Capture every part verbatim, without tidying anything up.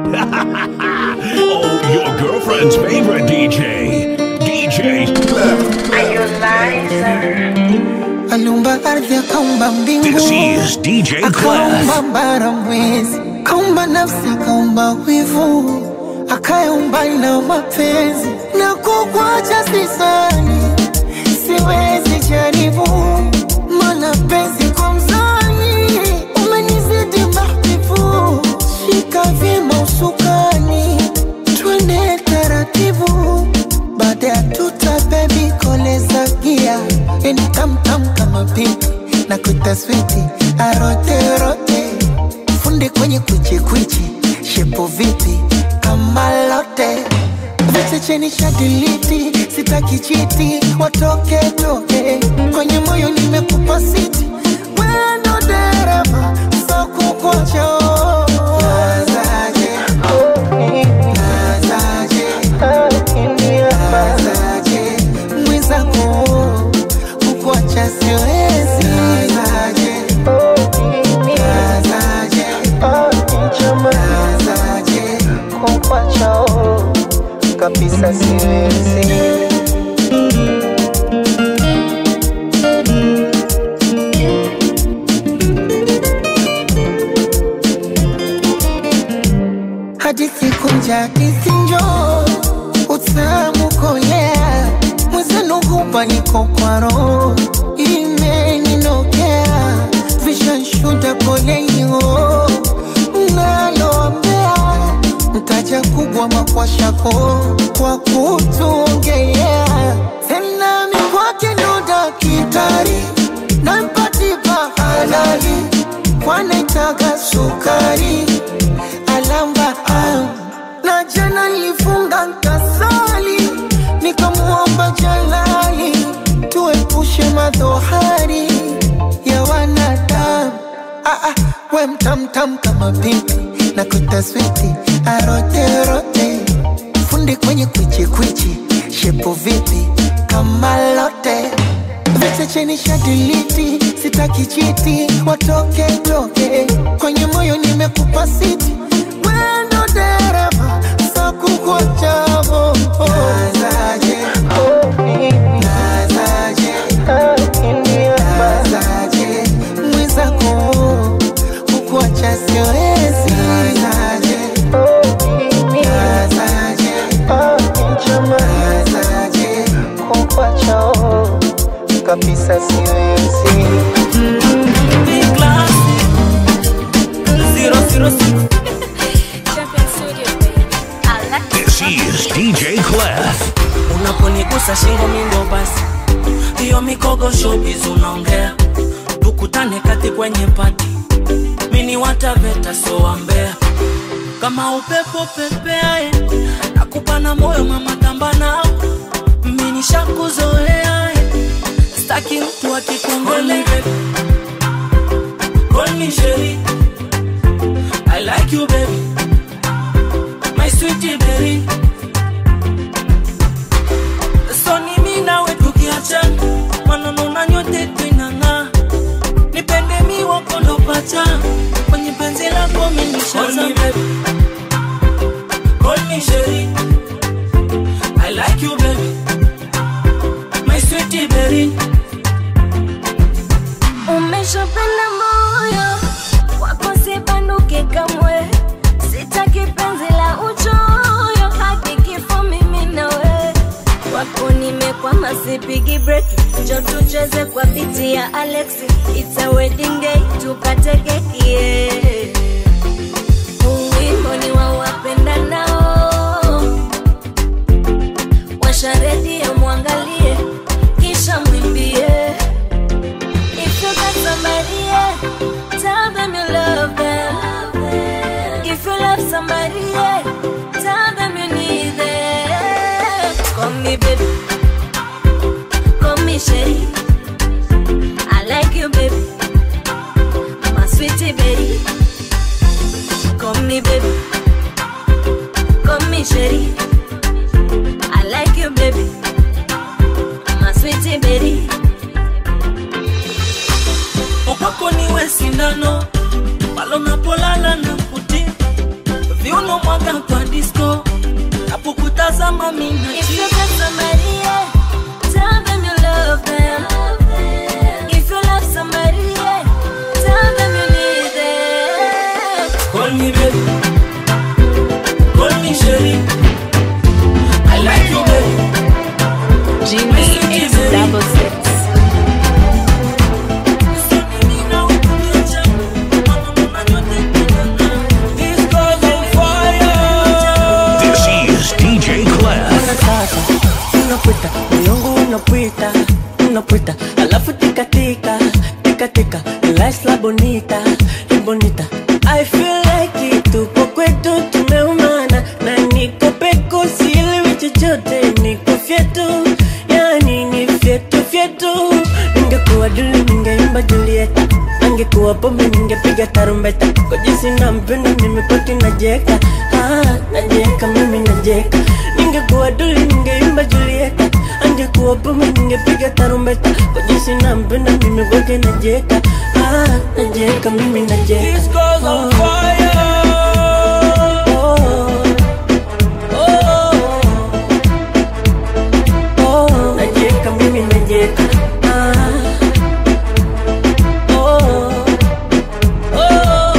Oh, your girlfriend's favorite D J, D J Clef. Are you liar? Aliumba ardhi akaumba mbingu. This is D J Clef. Akaumba bara mwezi, akaumba nafsi, akaumba wivu, akaumba na mapenzi. Na kukuacha sisani, siwezi jaribu, mana penzi kwa mzani umenizidi mahbibu. Shika vyema usukani, twende taratibu, baada ya tuta baby koleza gia. Eni tam tam kama pipi, na kuita switi arote rote, funde kwenye kuchi kuchi, shepo vipi kama lote. Vete cheni shadiliti, sitaki chiti, watoke toke, kwenye moyo nimekupa siti. Wendo dereva, so kukocho Nazaje, Nazaje, Nazaje, mwiza kuu, kukuacha siwezi. Nazaje, Nazaje, Nazaje, kukuacha kabisa siwezi. Hadithi kunja hadithi njoo, utamu kolea, mwezenu hupa niko kwa roho, imeninokea, vishanshuda pole hiyo, mnaloambea, mtaja kubwa makwashako, kwa kutuongea, tena mikwake nuda kitari, na mpatipa halali, kwa naitaga sukari, alamba am. Na jana nilifunga nkasali, nikamuomba Jalali, tuepushe madhohari ya wanadamu. Ah ah, we mtam tam kama pipi, na kuita switi arote rote, funde kwenye kwichi kwichi, shepo vipi kama lote. Vete cheni shadiliti, sitaki chiti, watoke toke, kwenye moyo nimekupa siti. Wendo dereva, so kukuacha oh, oh. Nazaje, Nazaje, Nazaje, mwiza kuu, kukuacha siwezi. Nazaje, Nazaje, Nazaje, kukuacha kabisa siwezi. This is D J Clef. Unaponigusa shingo mindo basi, hiyo mikogo showbiz unaongea. Tukutane kati kwenye party, mini wataveta so wambea. Kama upepo pepeae, nakupa na moyo mama tamba nao, mini shakuzoea. Staki mtu akikongole, call me Sherry, I like you baby, my sweetie berry. So ni mimi nawe tukiachana, maneno na nyote twinanga. Nipende mi wako ndo pacha, kwenye penzi lako mimi nishaza. Call me Sherry, I like you baby, my sweetie berry. Umeshapenda moyo wako sibanduke kamwe, sitaki penzi la uchoyo, hadi kifo mimi nawe. Wako nimekwama sipigi break, njoo tucheze kwa biti ya Alexi, it's a wedding day tukate keki yeah. Wimbo ni wa wapenda nao, washa redio muangalie, kisha mwimbie. If you got somebody, yeah, tell them you love them. If you love somebody, yeah, tell them you need them. Call me baby, call me Sherry, I like you baby, my sweetie baby. Call me baby, call me Sherry, I like you baby, my sweetie baby. Upako niwe sindano, palo napolala na puti, viuno mkono mwaka kwa disco. Napokutazama mimi na If you got somebody, yeah, tell them you love them. If you love somebody, yeah, tell them you need them. call me baby, call me Sherry. I like you baby. Jimmy X double six. Unapita, miongo unapita, unapita, alafu tika tika, tika tika, la isla bonita, es bonita. I feel like it, tupo kwetu tumeumana, na niko peko sielewi chochote, niko fyetu, yani ni fyetu fyetu. Ningekuwa duli ningeimba Julieta, angekuwa pombe ningepiga tarumbeta. Kwa jinsi nampenda mimi kwake najeka, ah, najeka mimi najeka. Ningekuwa duli ningeimba Julieta, angekuwa pombe ningepiga tarumbeta. Kwa jinsi nampenda mimi kwake najeka, ah, najeka mimi najeka. This girl's on fire. Oh, oh, oh, najeka mimi najeka, ah, oh, oh,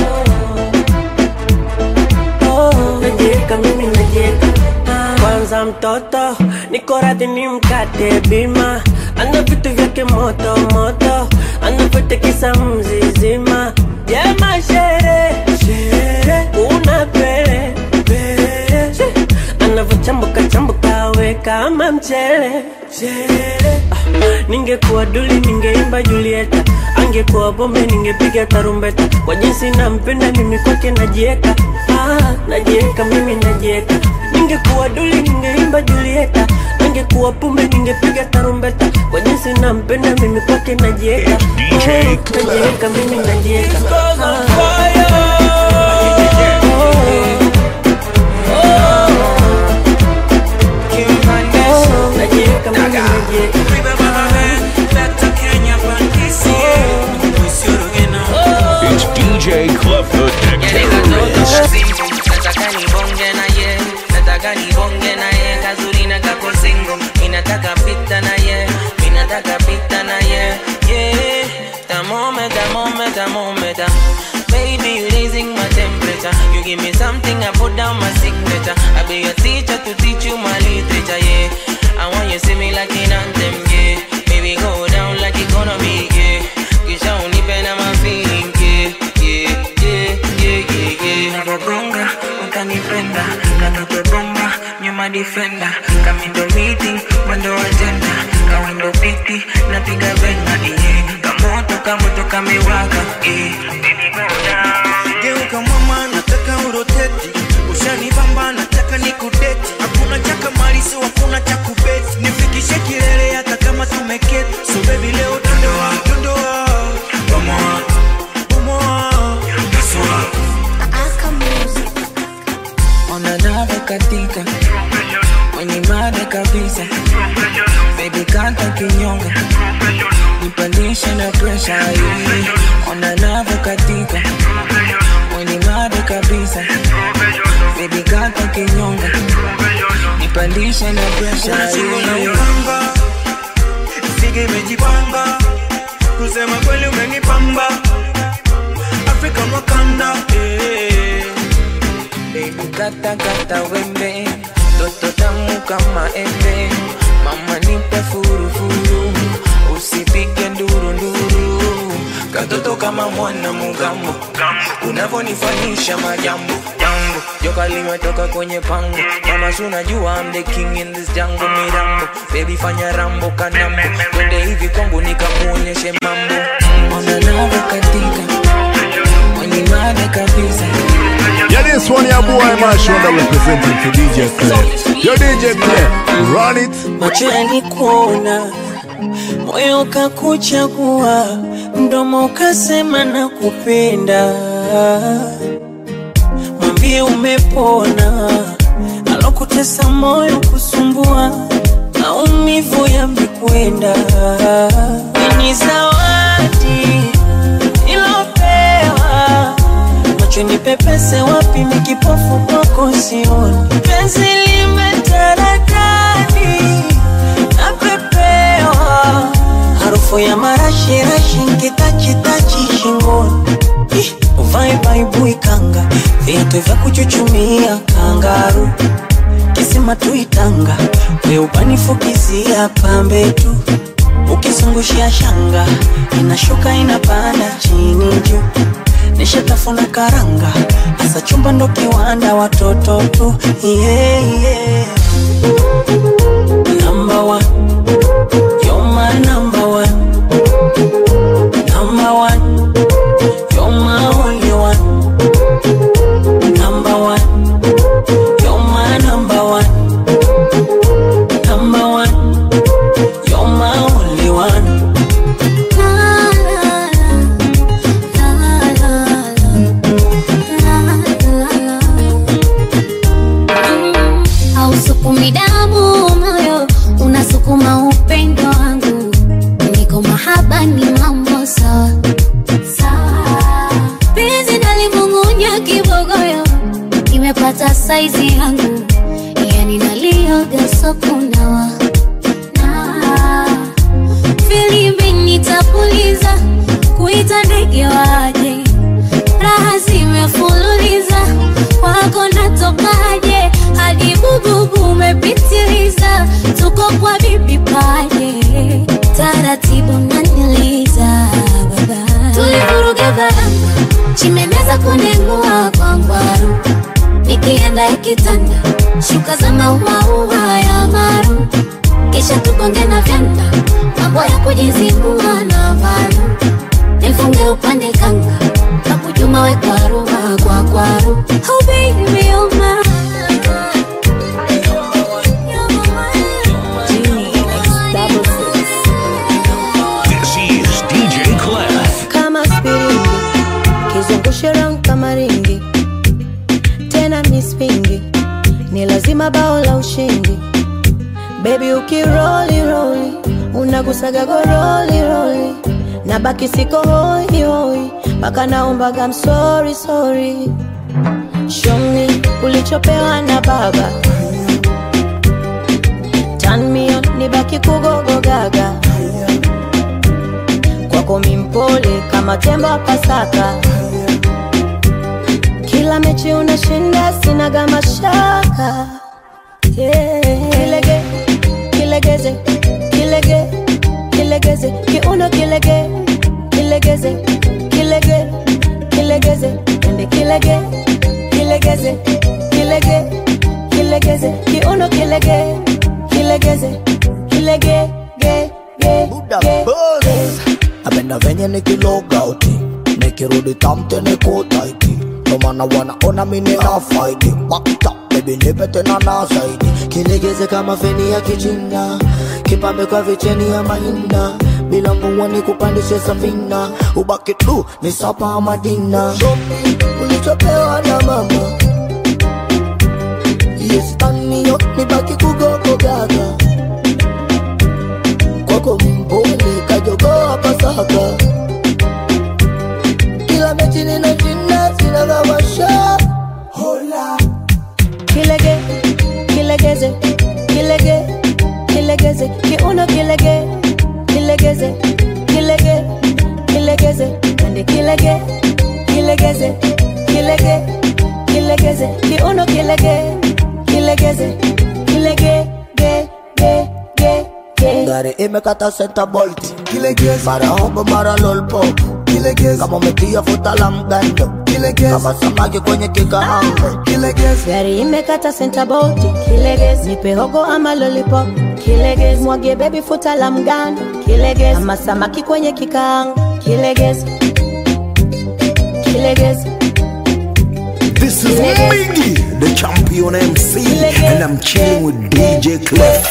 oh, najeka mimi najeka. Kwanza mtoto niko radhi ni mkate bima, ana vitu vyake moto moto, anapotekisa mzizima. Jema shere shere, una pere pere, anavochambuka chambuka we kama mchele shere. Ah, ningekuwa duli ningeimba Julieta, angekuwa bombe ningepiga tarumbeta. Kwa jinsi nampenda mimi kwake najieka, ah, najieka mimi najieka. Ningekuwa duli ningeimba Julieta, angekuwa pombe ningepiga tarumbeta. Kwa jinsi nampenda mimi kwake najieka, oh, najieka mimi najieka. It's D J Clef the Terrorist. Nataka nibonge na ye, nataka nibonge na ye, kazuri na kako single, inataka pita na ye, inataka pita na ye, yeah. Thermometer, thermometer, thermometer, baby you raising my temperature. You give me something, I put down my signature. I be your teacher to teach you my literature, yeah. I want you see me like an anthem, yeah. Baby go down like economy, yeah. Kisha unipenda my feeling, yeah, yeah, yeah, yeah, yeah, yeah. Nabobonga, utanipenda, nakapebomba, nyuma defender. Come in the meeting, mwendo agenda, kawendo piti, napiga venga, yeah. Kamoto, kamoto, kamewaka, yeah. Baby go down. Geuka mama, nataka uroteti, ushanibamba, nataka nikudeti. Hakuna chaka malizo, hakuna cha kubeti, nifikishe kilele hata kama tumeketi. So baby leo dondoa, dondoa, bomoa, bomoa, kasua. Onadave katika, mwenye mada kabisa. Baby kanta kinyonga, nipandisha na pressure, yeah. Onadave katika, mwenye mada kabisa. Baby kanta kinyonga, nipandisha na pressure, yeah. Sige mejipanga, kusema kweli umenipamba. Afrika Wakanda, eh. Baby kata kata wembe, toto tamu kama embe. Mama nipe furu furu, usipige nduru nduru. Katoto kama mwana mugambo, unavonifanyisha majambo jambo. Joka limetoka kwenye pango, mama sunajua I'm the king in this jungle. Mirambo, baby fanya rambo kanambo, twende hivi kwangu nikamuonyeshe mambo. Ona nave katika, mwenye mada kabisa. Yeah, this one your boy Mashonda representing for D J Clef. Yo D J Clef, run it. Macho yalikuona, moyo kakuchagua, mdomo ukasema nakupenda. Mwambie umepona, alokutesa moyo kusumbua, maumivu yamekwenda. Ni zawadi ilopewa, macho ni pepese wapi mikipofu kwako sioni. Penzi limetaradani na pepewa, harufu ya marashi rashi nkitachitachi shingoni. Uvae baibui kanga, viatu vya kuchuchumia kangaru, kisima tuitanga, we upanifukizia pambe tu. Ukizungushia shanga, inashuka inapanda chini juu. Nishatafuna karanga, asa chumba ndo kiwanda watoto tu. Yeah, yeah. Number one, you're my number one. Number one, you're my only one. Number one, you're my number one. Number one, you're my only one. Hausukumi damu moyo, unasukuma upendo wangu. Niko mahaba ni mambo sawa sawa. Penzi nalimung'unya kibogoyo, nimepata saizi yangu. Yani nalioga sokunawa na filimbi nitapuliza, kuita ndege waje. Raha zimefululiza, wako natokaje. Hadi bububu umepitiliza, tuko kwa bibi paje. Taratibu naniliza baba, tulivuruga baranga, chimeneza kunengua kwa ngwaru. Nikienda ikitanda, shuka za maua uwa ya maru. Kisha tukonge na vyanda, mambo ya kujizingua na varu. Nifunge upande kanga, nakujuma we kwaru kwa kwaru. Oh baby, oh my, This is D J Clef. Kama spiringi, kizungushe round kama ringi. Tena mispingi, ni lazima bao la ushindi. Baby ukiroli roli, unagusaga goroli roli. Nabaki siko hoi hoi, baka naombaga I'm sorry sorry. Show me ulichopewa na baba, turn me on, nibaki kugogo gaga. Kwako mimpole kama tembo Pasaka. Kila mechi unashinda sinaga mashaka. Yeah. Kilege, kilegeze, kilege, kilegeze, kiuno kilege, kilegeze, kilege, kilegeze, ende kilege, kilegeze, kilege, kilegeze, kiuno kilege, kilegeze, kilege, ge, ge, ge, ge. Napenda venye nikiloga uti, nikirudi tamte niko taiti. No mana wanaona mimi na fight. Back up baby nipe tena na zaidi. Kilegeze kama feni ya kichina, kipambe kwa vicheni ya mahina. Bila mvua nikupandishe safina, ubaki tu ni sapa madina. Shopping ulichopewa na mama, yes tani yo nibaki kugogo gaga. Kwako mpole kajogoa Pasaka. Kila mechi ninashinda sinaga mashaka. Hola kilege, kilegeze, kilege, kilegeze, kiuno kilege, kilegeze, kilege, kilegeze, ende kilege, kilegeze, kilege, kilegeze, kiuno kilege, kilegeze, kilege, ge, ge, ge, ge. Gari imekata center bolt, kilegeze, mara hobo mara lolpop, kilegeze, kama umetia futa la mgando, kilegeze, kama samaki kwenye kikaango, kilegeze. Gari imekata center bolt, kilegeze, nipe hogo ama lollipop, kilegeze, mwage baby futa la mgando, kilegeze, kama samaki kwenye kikaango, kilegeze, kilegeze. This is Miggy, the champion M C, and I'm chilling with D J Clef.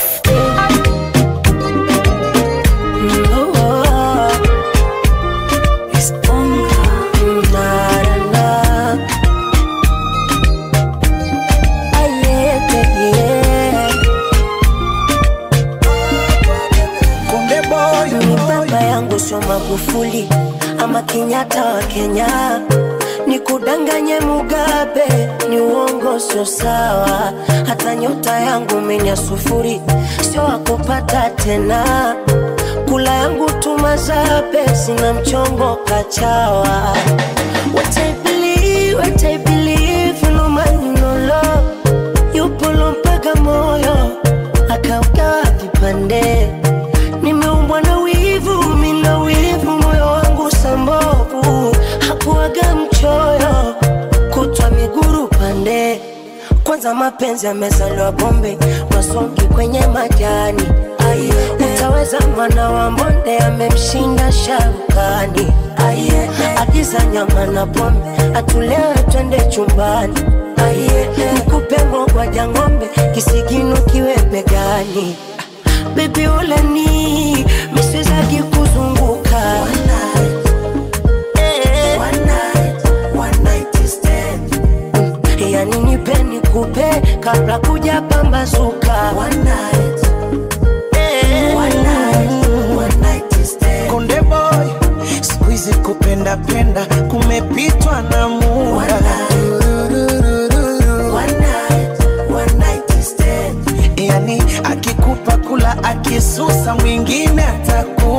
Magufuli ama Kenyatta wa Kenya, nikudanganye Mugabe ni uongo sio sawa. Hata nyota yangu menya sufuri sio wakupata tena. Kula yangu tumazabe sina mchongo kachawa. What I believe, what I believe, no man no love. Yupo lompaga moyo akaugawa vipande. Nimeumbwa na wivu, mina wivu, moyo wangu sambovu. Hakuwaga mchoyo, kutwa miguru pande. Kwanza mapenzi yamezaliwa bombe, masongi kwenye majani. Aye, utaweza mwana wa mbonde amemshinda Sharukani. Aye, agiza nyama na pombe, atulewe twende chumbani. Aye, nikupe ngogwa ja ngombe, kisigino kiwe begani. Baby ule ni miswezaki kuzunguka. One night, eh, one night, one night is stand. Mm, yani nipe nikupe kabla kuja pambazuka. One night, eh, one night, one night is stand. Konde boy, squeeze kupenda penda kumepitwa na muda. One night, one night, one night is stand. Yani akikupa kula akisusa mwingine atakuja.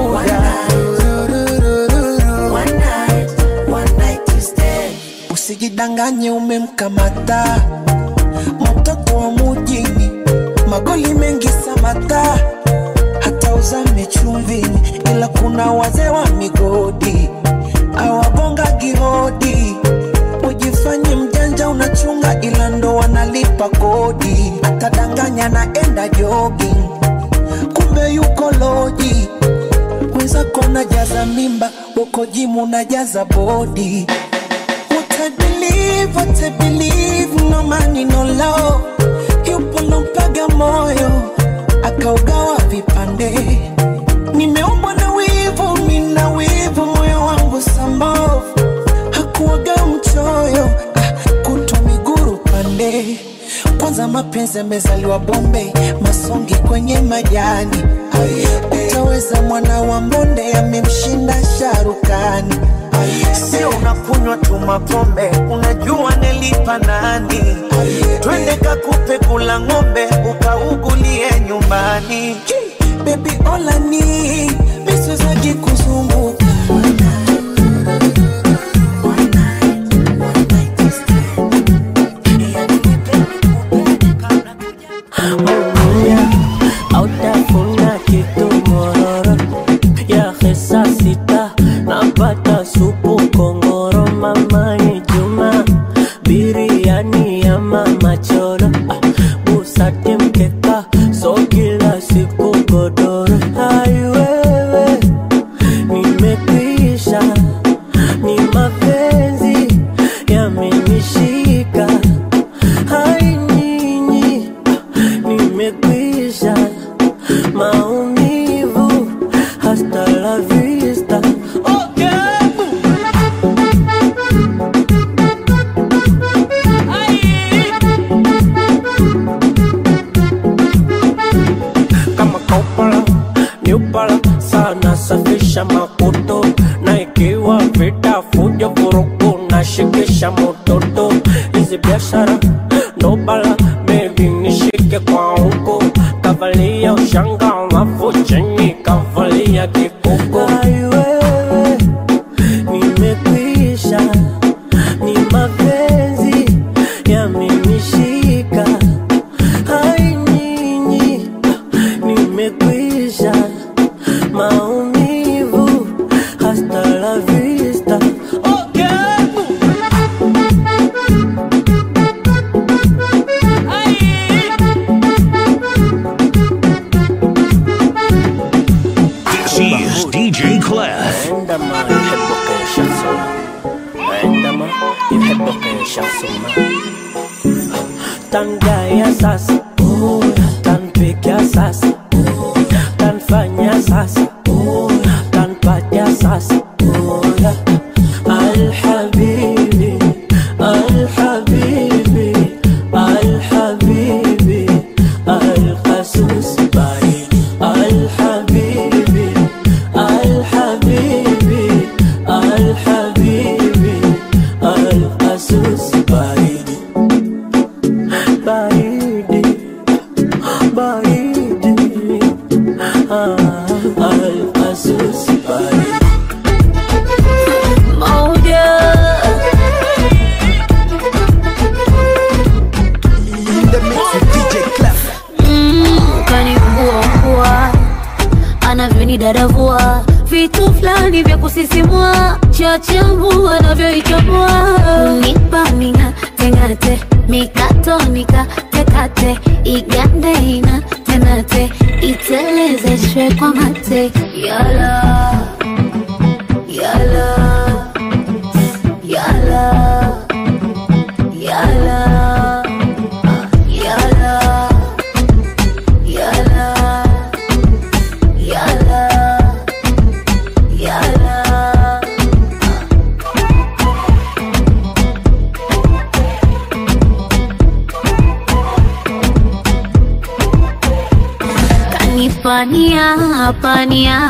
One night, one night is stand. Usijidanganye umemkamata mtoto wa mujini, magoli mengi samata, hata uzame chumvini, ila kuna wazee wa migodi awabonga gihodi. Ujifanye mjanja unachunga, ila ndo wanalipa kodi. Atadanganya naenda jogging, kumbe yuko loji. Wenzako najaza mimba, uko jimu najaza body. What I believe, what I believe, no money no love. Yupo lompaga moyo akaugawa vipande. Nimeumbwa na wivu, mina wivu, moyo wangu sambovu. Hakuwaga mchoyo, ah, kutwa miguru pande. Kwanza mapenzi yamezaliwa bombe, masongi kwenye majani. Utaweza mwana wa mbonde amemshinda Sharukani. Sio unakunywa tu mapombe, unajua nilipa nani. Twende kakupe kula ngombe, ukaugulie nyumbani. Baby ola ni miswezaki kuzunguka. Autafuna kitu mororo ya hesa sita, napata supu kongoro. Mama ni Juma, biriani ya mama choro, busati mkeka, so kila siku godoro. Hai wewe, nimekwisha, ni mapenzi yamenishika. Hai nyinyi, nimekwisha, maumivu hasta la vista. Okay. Kama kaupala, niupala, sana safisha makoto. Na ikiwa vita fujo vurugu na shikisha mototo. Hizi biashara no bala, maybe nishike kwa huko. Kavalia ushanga alafu chini kavalia kikuko. Hai wewe, nimekwisha, ni mapenzi yamenishika. Hai nyinyi, nimekwisha, maumivu hasta la vista. Okay. This is D J Clef. عندما يحبك شخص ما عندما يحبك شخص ما تنجايا ساس تنبيكيا ساس تنفانيا ساس تنباتيا ساس الحبيبي الحبيبي الحبيبي القسوس باي الحبيبي الحبيبي الحبيبي dadavua vitu fulani vya kusisimua, chachambua navyoichambua. Unipa minga tengate, mikato nikate kate, igande ina tenate, iteleze shwe kwa mate. Yala, yala, yala, yala, yala, yala, yala, yala. Kanifania pania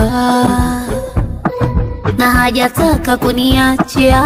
na hajataka kuniachia,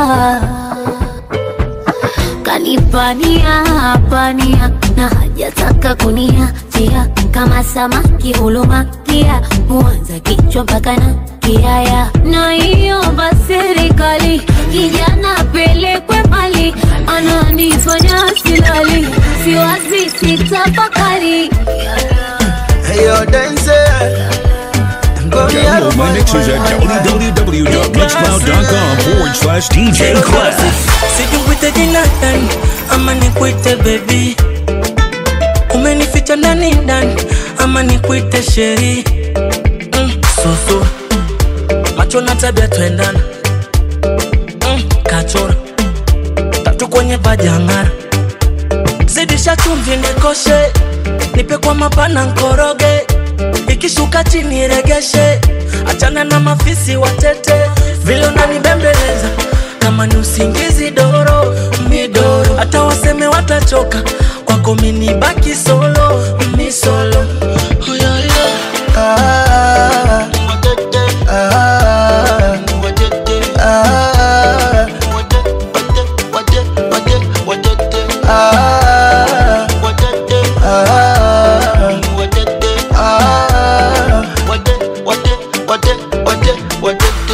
kanipania pania na hajataka kuniachia, kama samaki hulumakia, huanza kichwa mpaka na kiaya. Na hiyo serikali kijana pelekwe mali, ananifanya silali, siwazi sitafakari. Hey yo, dancer. Download my mixes at www.mixcloud.com forward slash DJ Clef. Sijuwite jina ndani ama nikuite baby, umenificha ndani ndani ama nikuite sheri. mm, Susu macho na tabia tuendana, mm, kachora tatu kwenye pajangara, zidisha chumvi nikoshe, nipe kwa mapana nkoroge, ikishuka chini regeshe, achana na mafisi watete, vile unanibembeleza kama ni usingizi doro midoro, hata waseme watachoka kwako mini baki solo mi solo. Oh yeah, yeah. Ah, watete, ah, watete, ah, watete, watete, watete, watete, ah, watete, ah, watete, ah, watete, watete, watete, watete, watete,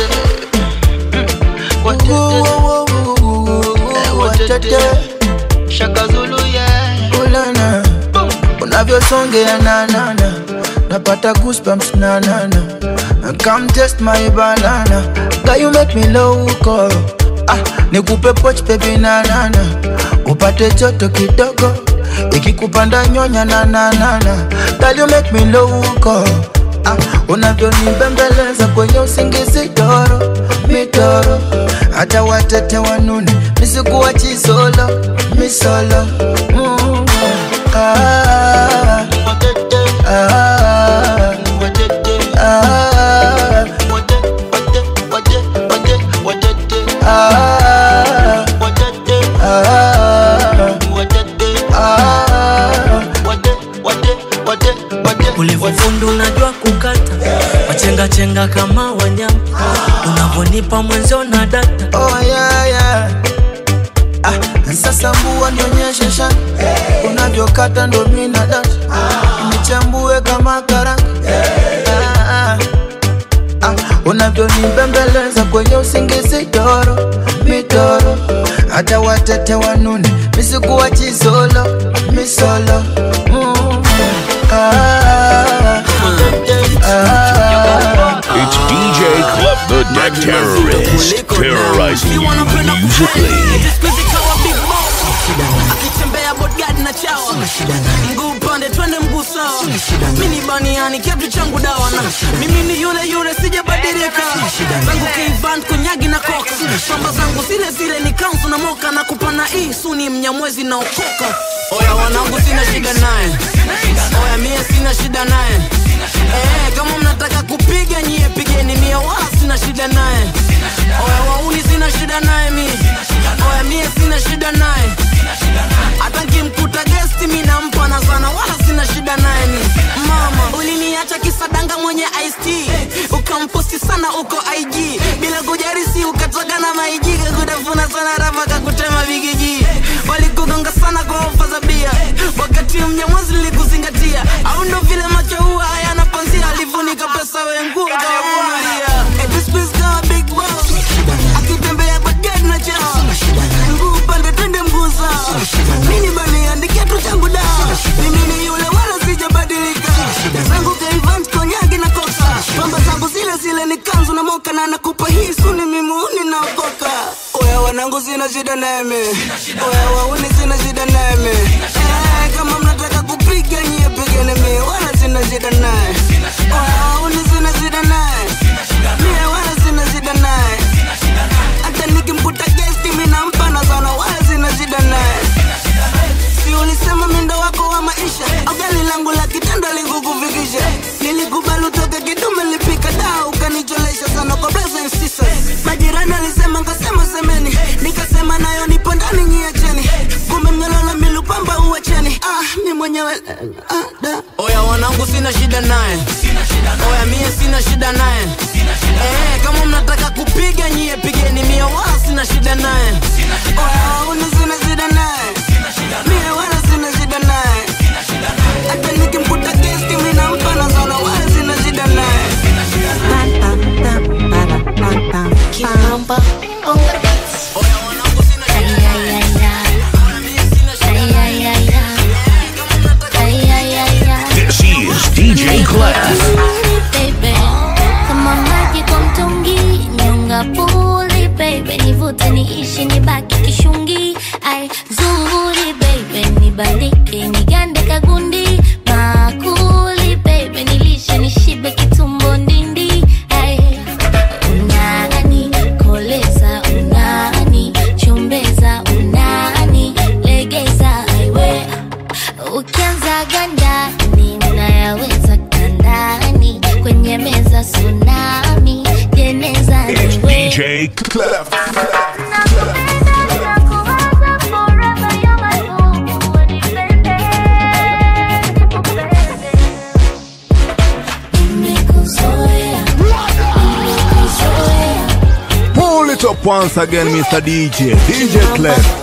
watete, Shaka Zulu yeah. Ulana, unavyosongea na na na, napata goosebumps na na na. Come test my banana, girl you make me loco. Ah, nikupe poch baby na na na, upate joto kidogo, ikikupanda nyonya na na na na. Girl you make me loco. Ah, unavyonibembeleza kwenye usingizi doro mitoro, hata watete wanune nisikuwa chisolo misolo. mm. Ah, watete, ah, watete, ah, watete, watete, watete, watete, ah, watete, ah, watete, ah, watete, watete, watete, watete. Ulivofundu unajua kukata, wachenga chenga kama wanyama, unavonipa mwenzo na data. Oh yeah yeah. Ah, sasa mbua nionyeshe shaka, unavyokata ndo mina data, nichambue kama karanga. Ah, ah, unavyonibembeleza kwenye usingizi doro mitoro, hata watete wanune nisikuwa chisolo misolo. mm. Ah, ah, It's D J Clef, the Deck Terrorist, terrorizing you musically. Akitembea bodyguard na chawa, mguu upande twende mguu sawa, mini baniani kiatu changu dawa, na mimi ni yule yule sijabadilika, zangu K-Van konyagi na koka, shamba zangu zile zile ni kansu na moka, na kupana hii suni mnyamwezi na okoka. Oya wanangu sina shida naye, oya mie sina shida naye, eh kama mnataka kupiga nyie pigeni, mie wala sina shida naye. Oya wauni sina shida naye mi, oya mie sina shida naye, hata nkimkuta guest mi nampa na sana, wala sina shida naye mi. Mama uliniacha kisadanga mwenye iced tea, ukamposti sana uko I G bila kujarisi, ukatoka na maijiga kutafuna sana rafa kakutema vigiji, walikugonga sana kwa ofa za bia, wakati mnyamwazi likuzingatia, au ndo vile macho huwa hayana panzia, alifunika pesa wengu kawamulia. Hey, this place got a big boss, akitembea baget na chao, mguu pande twende mguu sawa, mini bani andikia tu changu dawa, mimi ni yule wala sijabadilika, zangu K-Van konyagi na kosa, pamba zangu wanangu sina shida neme. Oya wauni sina shida neme. Eh, kama mnataka kupiga nyie pigeni mie, wala sina shida naye. Oya wauni sina shida naye. Mie wala sina shida naye. Hata nikimkuta guest mimi nampa na sana, wala sina shida naye. Si ulisema mindo wako wa maisha, au gari langu la kitendo likukufikisha. Nilikubali utoke kidume lipika daa, ukanicholesha sana kwa brothers and sisters. Majirani alisema ngasema semeni, nikasema nayo nipo ndani nyiacheni. Kumbe mnalala milupamba uacheni. Ah, mi mwenyewe ah, da. Oya wanangu sina shida naye. Oya mie sina shida naye. Eh, kama mnataka kupiga nyie pigeni mie, wala sina shida naye. Oya uni sina shida naye. Mie wala sina shida naye. Hata nikimkuta guest mimi nampa na sana, wala sina shida naye. Kimamba on the beats. Oya wanangu sina shida naye. This is D J Clef. Baby, kama maji kwa mtungi, nyonga puli baby, nivute niishi nibaki kishungi. Ai zuri baby, nibandike nigande kagundi. Makuli baby, nilishe nishibe kitumbo ndindi. Ai unani koleza, unani chombeza, unani legeza. Aiwe ukianza ganda ninayaweza kandani, kwenye meza tsunami jeneza It's niwe. D J Clef. Pull it up once again, Mister D J. D J Clef.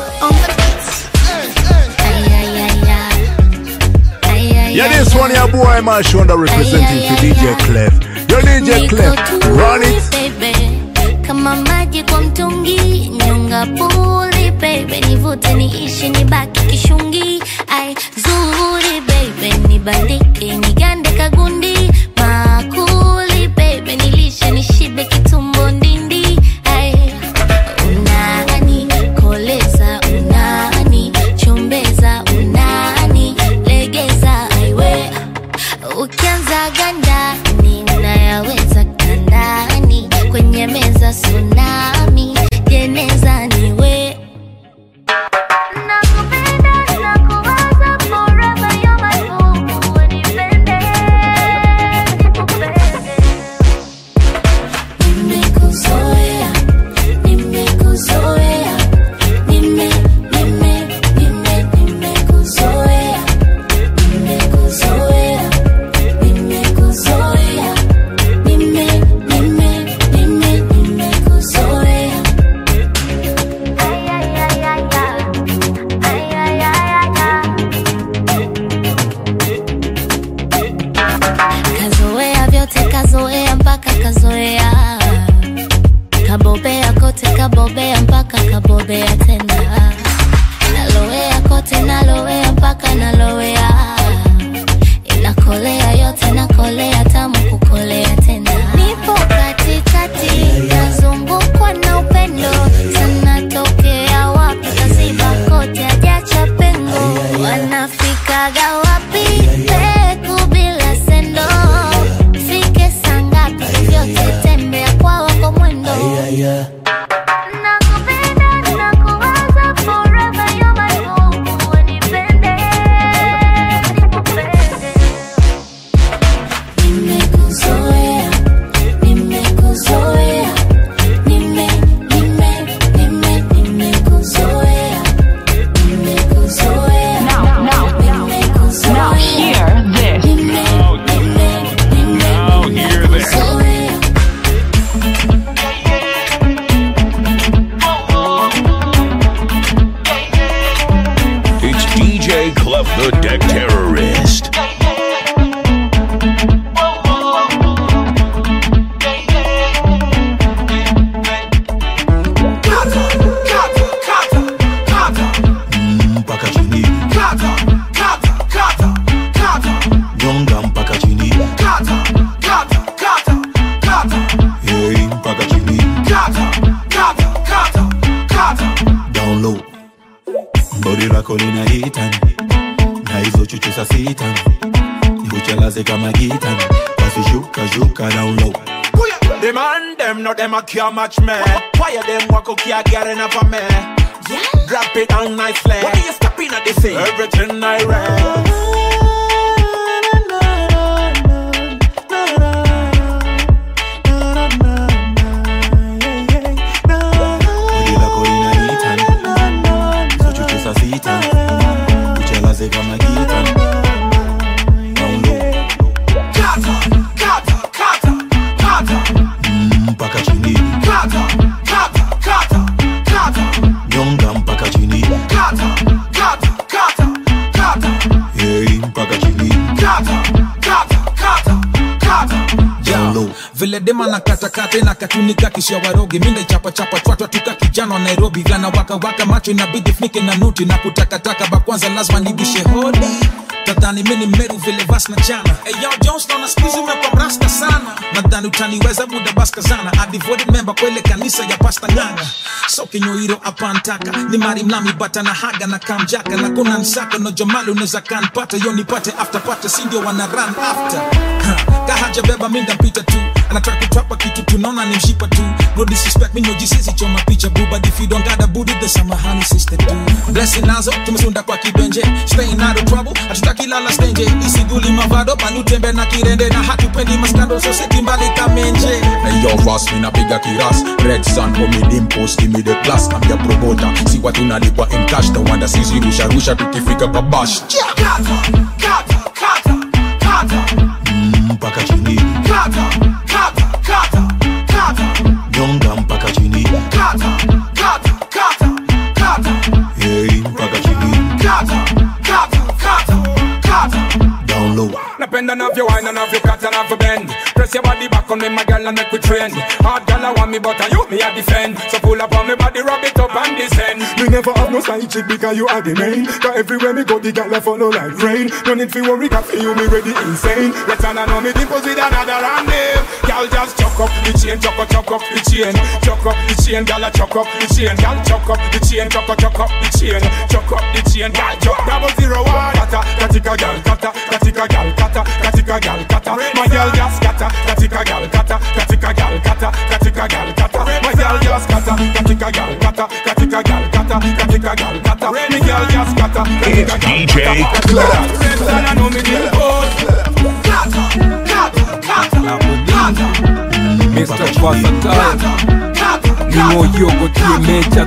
Yeah, this one your boy Mashonda representing for D J Clef. Yo D J Clef, run it. Baby, kama maji kwa mtungi, nyonga puli baby, nivute niishi nibaki kishungi. Ai zuri baby, nibandike nigande kagundi. Makuli baby, nilishe nishibe kitumbo ndindi. Ai unani koleza, unani chombeza, unani legeza. Aiwe ukianza ganda ninayaweza kandani, kwenye meza tsunami jeneza niwe. Kazoea vyote, kazoea mpaka kazoea. Kabobea kote, kabobea mpaka kabobea tena. Nalowea kote, nalowea mpaka nalowea. Inakolea yote, nakolea tamu kukolea tena. Nipo katikati, nazungukwa na upendo. Sana tokea wapi, kaziba kote, ajacha pengo. Wanafikaga wapi, peku bila sendo. Fike sangapi, vyote tembea kwa wako mwendo. Nakupenda, nakuwaza forever, you're my boo. Unipende, nikupende. Nimekuzoea, nimekuzoea. Nime, nime, nime, nimekuzoea. Nimekuzoea. Now, now, now, now hear this. Now, now hear this. It's D J Clef the Deck Terrorist. Mpaka chini, nyonga mpaka chini, hey, mpaka chini. chuchu sa sita nikuchelaze kama gita basi shuka shuka down low. The man them no them a can't match me. Why are them walk okay get enough of me? Yeah. Drop it down nicely. What are you stopping at this thing? Everything I read. Vile dema na kata kata na katunika kisha waroge minda chapa chapa twatwa tuka kijana Nairobi gana waka waka macho inabidi funike na nuti na kutaka taka ba kwanza lazima nibishe hodi tadhani mimi meru vile vas na jana hey yo Jones na squeeze me kwa rasta sana nadhani utaniweza muda baskazana a devoted member kwa ile kanisa ya pasta nganga so kinyoiro apantaka ni mari mlami bata na haga na kamjaka na kuna nsaka no jomali unaweza kanpata yo nipate after party si ndio wana run after huh. Kahaja beba minda mpita tu anataka kutrapa kitu tunaona ni mshipa tu no disrespect me no jisisi choma picha boo but if you don't got a booty the samahani sister too blessing nazo tumesunda kwa kibenje staying out of trouble hatutaki lala stage isiguli mavado panutembe na kirende na hatupendi maskando so seti mbali kamenje hey yo boss mina piga kiras red sun for me dimpos give me the plus I'm your promoter si watu nalipwa in cash the wanda sisi rusha rusha tukifika kwa bash kata kata kata kata mpaka chini kata kata kata kata nyonga mpaka chini kata kata kata kata hey mpaka chini kata kata kata kata down low. Napenda na vyo wine and na vyo cut and na vyo bend. Press your body back on me my girl and make we trend. Hard girl I want me but I you me a defend. So pull up on me body rub it up and descend. Me never have no side chick because you are the main. Cause everywhere me go the girl I follow like rain. No need for worry cause you me ready insane. Let's on know me dimples with another and name. Girl just chuck up the chain, chuck up, chuck up the chain. Chuck up the chain, girl I chuck up the chain. Girl chuck up the chain, chuck up, chuck up the chain. Chuck up the chain, girl chuck double zero one. Kata, katika girl kata, katika girl kata, katika girl kata. My girl just kata, katika girl kata, katika girl kata, katika girl kata. My girl just kata, katika girl kata, katika girl kata, katika girl kata. My girl just kata, katika girl kata. D J Club. I know me deal kata, kata, kata, kata. Mister Versatile Nimoyogo tiemecha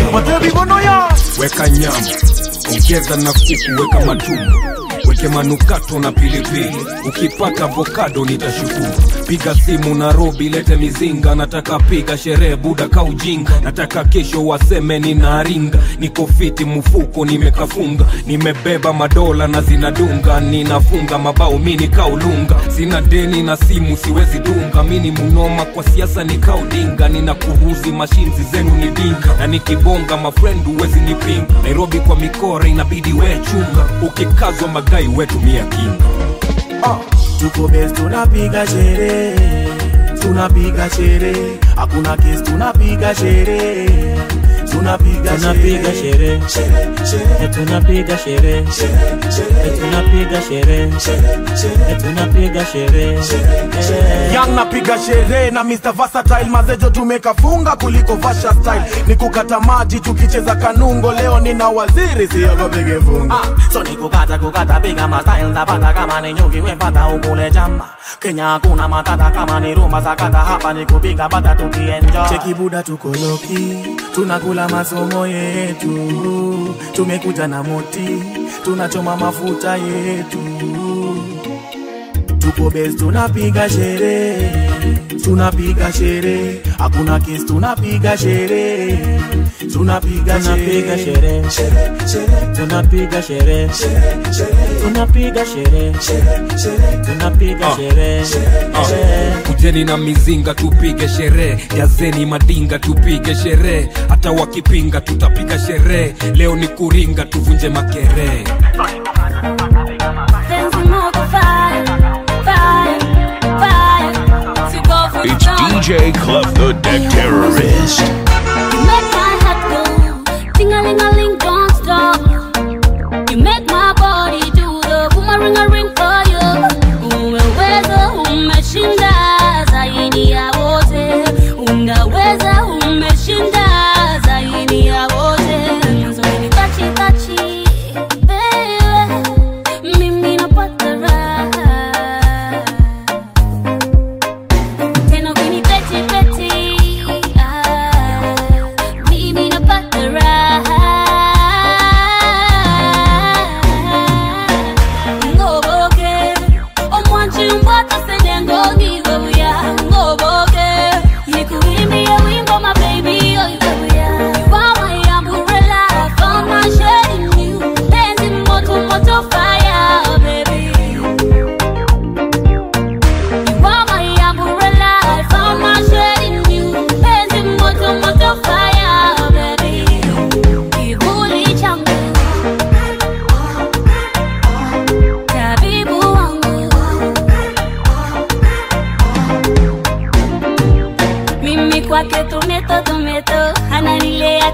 donga weka nyama, ongeza na kuku, weka matumbo, weke manukato na pilipili. Ukipata avocado nitashukuru. Piga simu Nairobi lete mizinga. Nataka piga sherehe buda kaujinga. Nataka kesho waseme ninaringa. Niko fiti mfuko nimekafunga. Nimebeba madola na zinadunga. Ninafunga mabao mini kaulunga. Sina deni na simu siwezi dunga. Mini munoma kwa siasa ni kaudinga. Nina kuruzi mashinzi zenu ni dinga. Na nikibonga mafriend uwezi nipinga. Nairobi kwa mikore inabidi we chunga. Ukikazwa magai wetu mia kinga. Ah, tuko best tunapiga sherehe, tunapiga sherehe, hakuna kesi tunapiga sherehe, tunapiga tunapiga sherehe, sherehe tunapiga sherehe, sherehe tunapiga sherehe, sherehe tunapiga sherehe. Young napiga sherehe na Mister Versatile mazejo tumekafunga kuliko Vasha style. Nikukata maji tukicheza kanungo, leo nina waziri siyogo bige funga. Ah, so nikukata kukata piga ma style ndapata kama ni nyuki wepata ukule jamba. Kenya kuna matata kama ni rumba sakata hapa nikupiga bata tukienjoy. Cheki buda tuko loki, tunakula masomo yetu. Tumekuja na moti, tunachoma mafuta yetu. Tuko best tunapiga sherehe, tunapiga sherehe, hakuna kesi tunapiga sherehe, tunapiga tunapiga sherehe, tunapiga sherehe, tunapiga sherehe, tunapiga sherehe. Kujeni na mizinga tupige sherehe, jazeni madinga tupige sherehe, hata wakipinga tutapiga sherehe. Leo ni kuringa tuvunje makere. It's D J Club, the Deck Terrorist. You make my heart go ting-a-ling-a-ling, don't stop. You make my body do the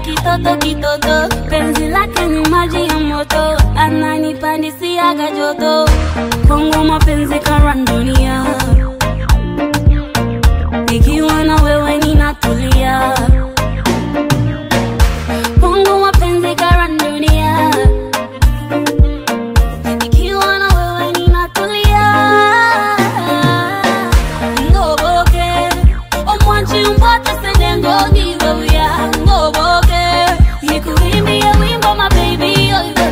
kitoto kitoto, penzi lake ni maji ya moto, ananipandisia joto, kwangu mapenzi karan dunia, nikiwa na wewe ninatulia, kwangu mapenzi karan dunia, nikiwa na wewe ninatulia. Ngoboke omwanchi umpata senengo ni wewe ya ngoboke, nikuimbie wimbo my baby oh,